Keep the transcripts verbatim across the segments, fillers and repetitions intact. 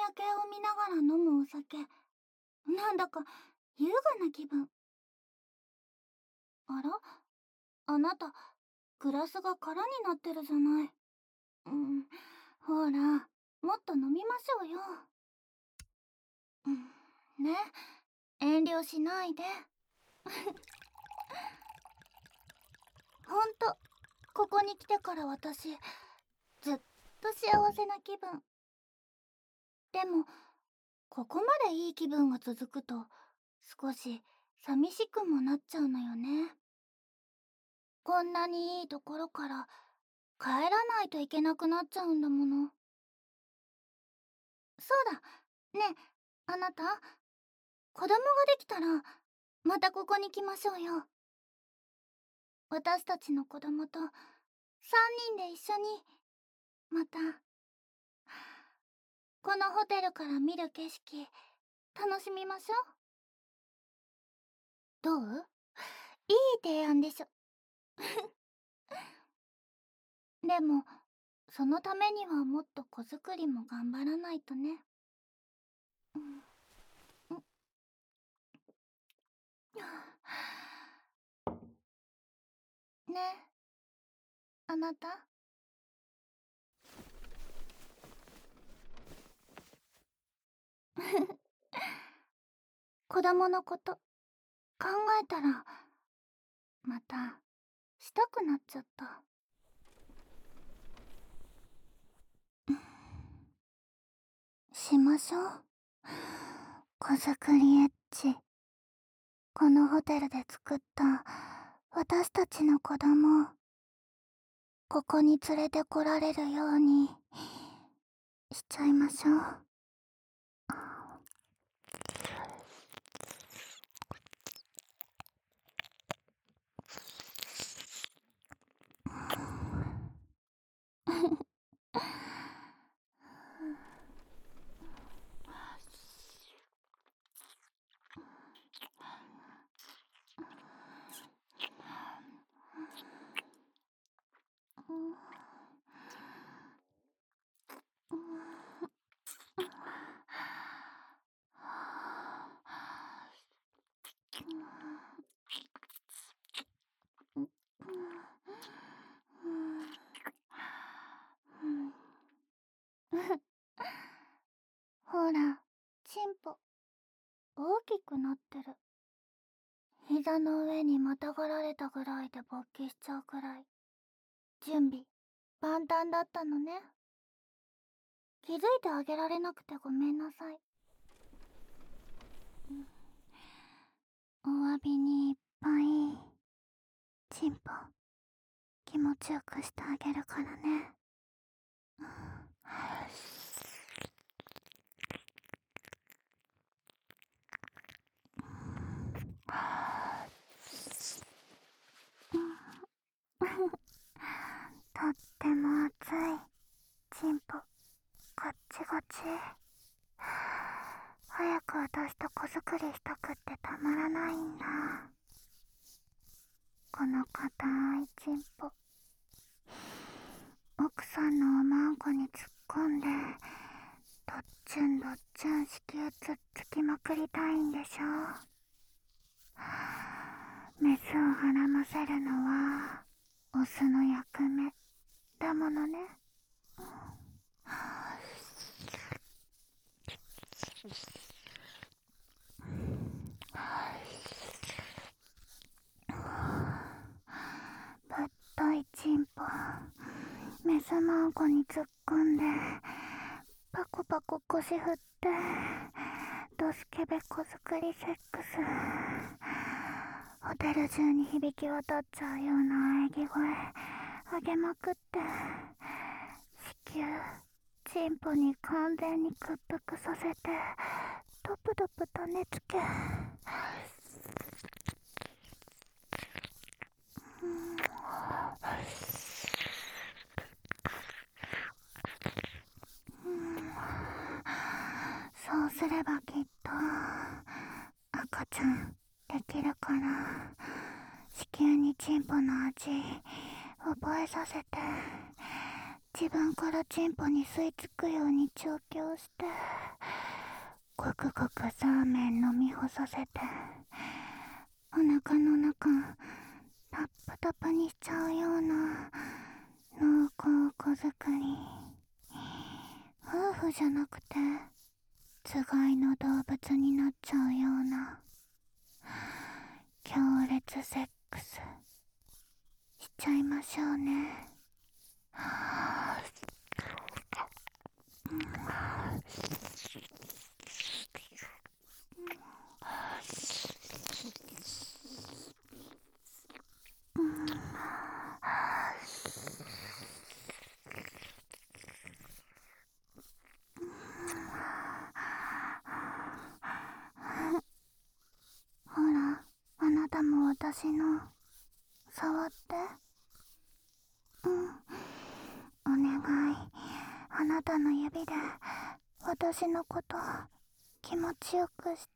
夜景を見ながら飲むお酒、なんだか優雅な気分。あら、あなた、グラスが空になってるじゃない。うん、ほら、もっと飲みましょうよ。うん、ね、遠慮しないで。ほんと、ここに来てから私、ずっと幸せな気分。でも、ここまでいい気分が続くと、少し寂しくもなっちゃうのよね。こんなにいいところから帰らないといけなくなっちゃうんだもの。そうだ、ねえ、あなた、子供ができたら、またここに来ましょうよ。私たちの子供とさんにんで一緒に、また。このホテルから見る景色、楽しみましょう。どう？いい提案でしょ。でも、そのためにはもっと子作りも頑張らないとね。うん。んね、あなた。子供のこと考えたら、またしたくなっちゃった。しましょう。子作りエッチ。このホテルで作った私たちの子供をここに連れてこられるようにしちゃいましょう。ほら、チンポ大きくなってる。膝の上にまたがられたぐらいで勃起しちゃうくらい準備万端だったのね。気づいてあげられなくてごめんなさい。お詫びにいっぱいチンポ気持ちよくしてあげるからね。とっても熱いチンポガッチガチ。早く私と子作りしたくってたまらないんだ。この硬いチンポ奥さんのおまんこに突っ込んでどっちゅんどっちゅん子宮つっつきまくりたいんでしょ。メスをはらませるのはオスの役目だものね。ぶっといチンポメスマンコに突っ込んでパコパコ腰振ってドスケベ子作りセックス。ホテル中に響き渡っちゃうような喘ぎ声上げまくって子宮チンポに完全に屈服させてドプドプ種付け。そうすればきっと赤ちゃんできるから。子宮にチンポの味覚えさせて自分からチンポに吸い付くように調教して、ごくごくサーメン飲み干させて、お腹の中タップタプにしちゃうような濃厚子作り。夫婦じゃなくてつがいの動物になっちゃうような強烈セックスしちゃいましょうね。ほら、あなたも私の触って。うん、お願い。あなたの指で私のこと気持ちよくして。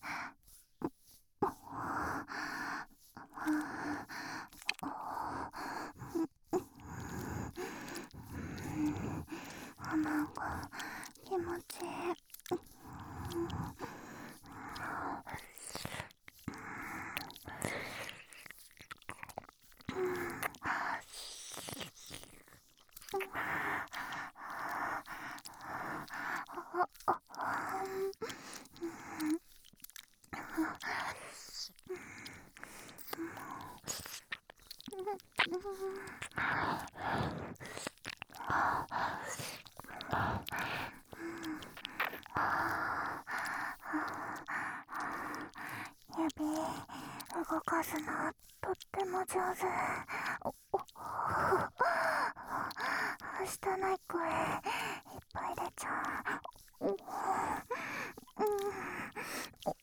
なんか気持ちいい。指動かすのとっても上手。おおはしたない声いっぱい出ちゃう。おうんお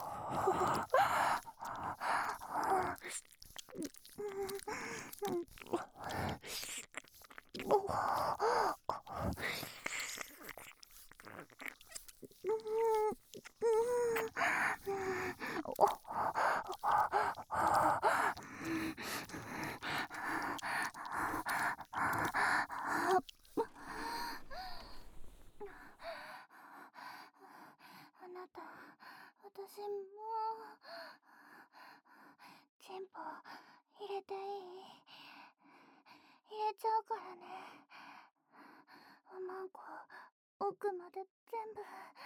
あなた、私もチンポ入れていい？入れちゃうからね。おまんこ奥まで全部。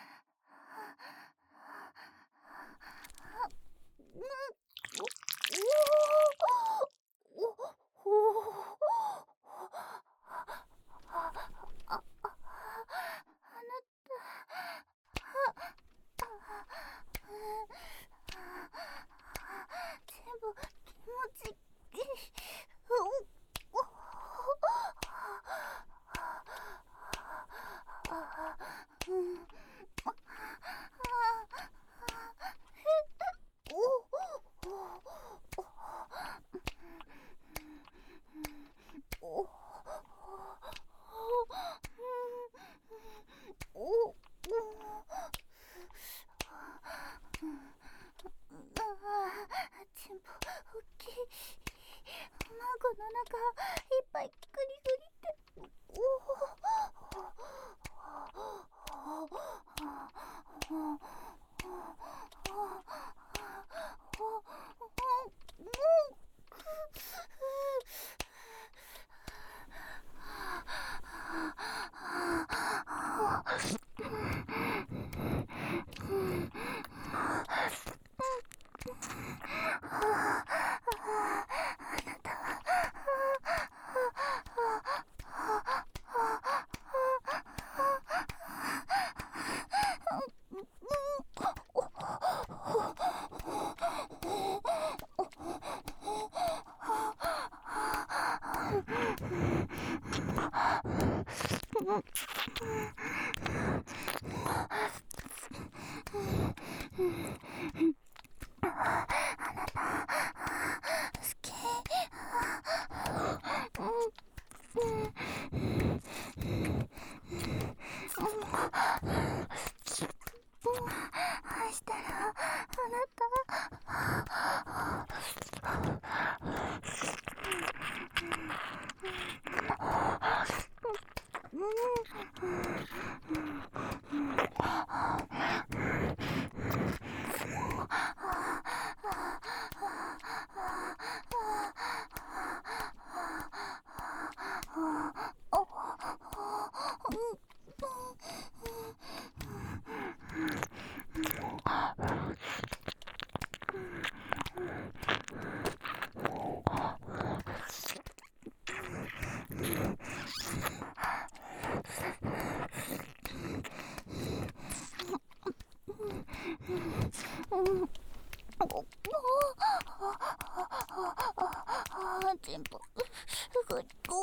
全部気持ちいい。チンポ大きい。孫の中いっぱいグリグリって。おしたらあなた全部ふっと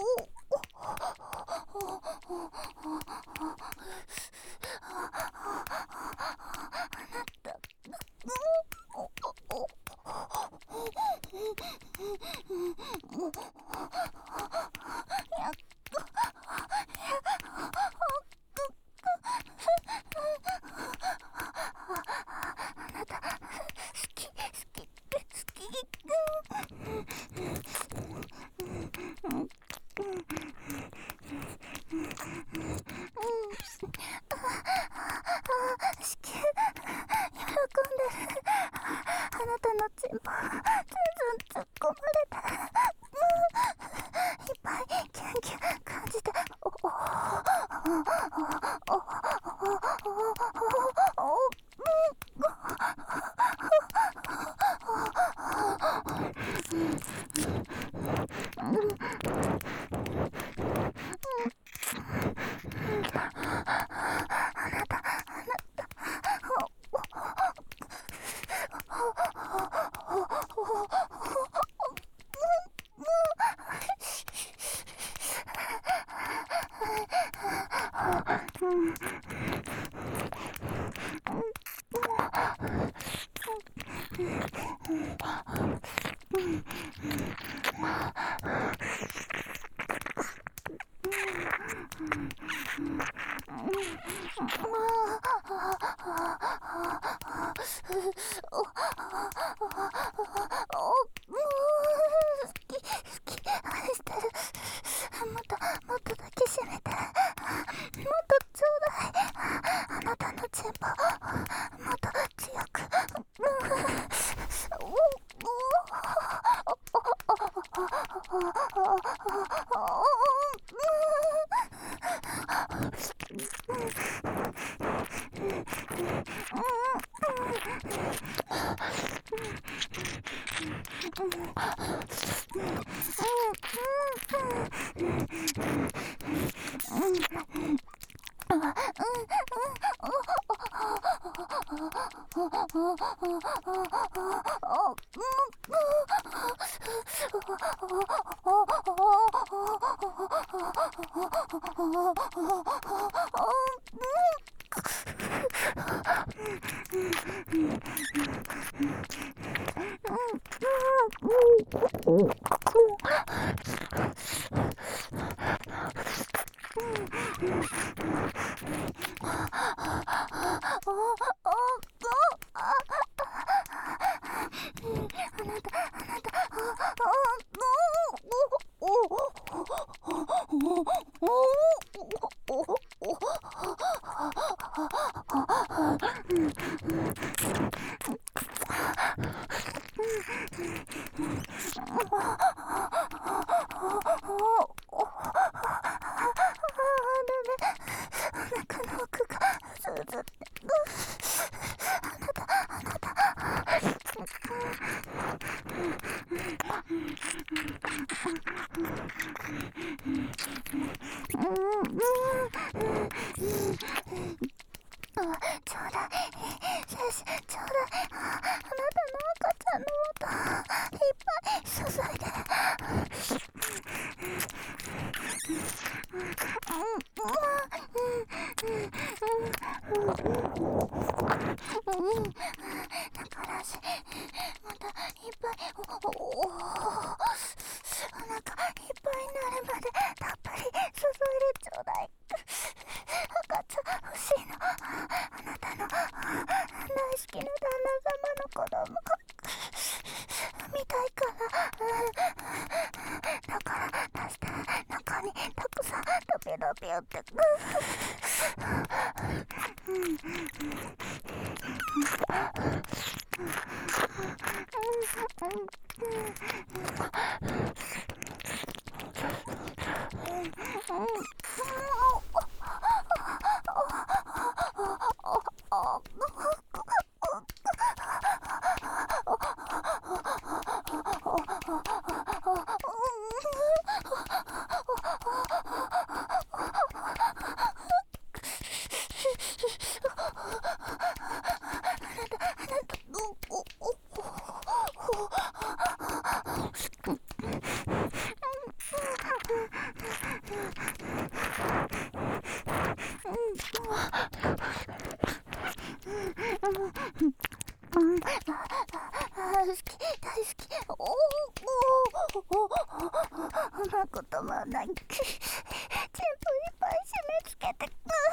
好き。おおおおおなこともない。全部いっぱい締め付けて。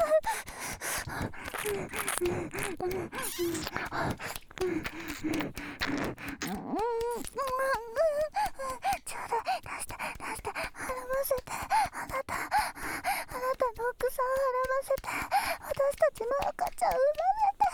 ちょうだい、出して出して、払わせて。あなたあなたの奥さん払わせて。私たちの赤ちゃん産ませて。